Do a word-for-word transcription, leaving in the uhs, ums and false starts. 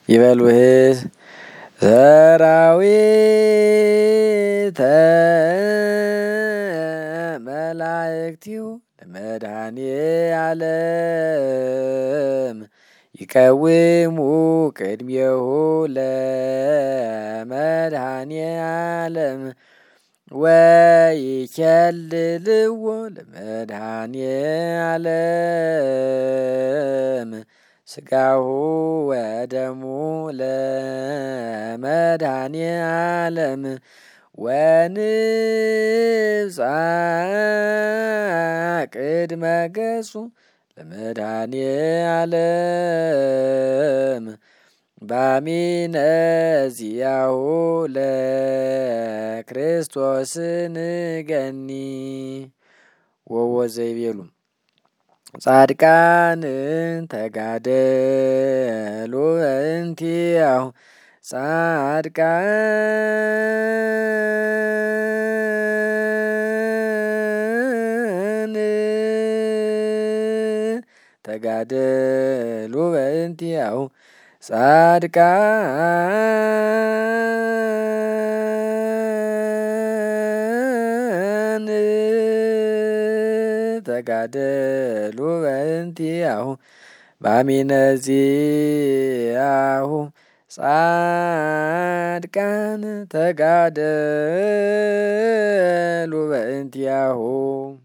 ይበሉህ ሰራዊተ መላእክቲሁ ለመድኃኔ ዓለም ይቀውሙ ቅድሜሁ ለመድኃኔ ዓለም ወይኬልልዎ ለመድኃኔ ዓለም ሥጋሁ ወደሙ ለመድኃኔ ዓለም ወንብጻ ቅድመ ገጹ ለመድኃኔ ዓለም ባሚነ ዚአሁ ለክርስቶስ ንገኒ ወወዘይቤሉ ጻድቃን ተጋደሉ በእንቲአሁ ጻድቃን ተጋደሉ በእንቲአሁ ጻድቃን ተጋደሉ በእንቲአሁ ባሚነ ዚአሁ ጻድቃን ተጋደሉ በእንቲአሁ